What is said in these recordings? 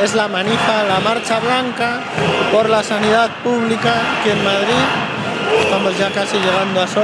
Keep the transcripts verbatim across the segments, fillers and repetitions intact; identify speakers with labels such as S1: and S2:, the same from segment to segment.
S1: es la manifa, la marcha blanca por la sanidad pública aquí en Madrid. Estamos ya casi llegando a Sol.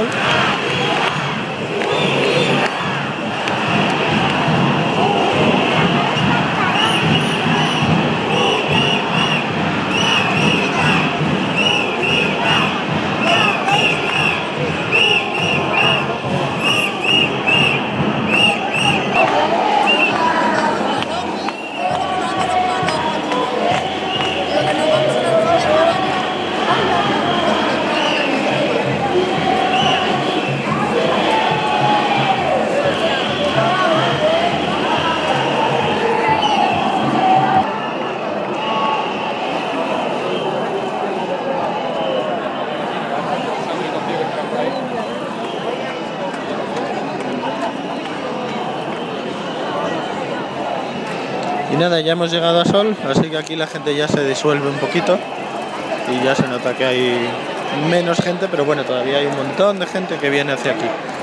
S1: Y nada, ya hemos llegado a Sol, así que aquí la gente ya se disuelve un poquito y ya se nota que hay menos gente, pero bueno, todavía hay un montón de gente que viene hacia aquí.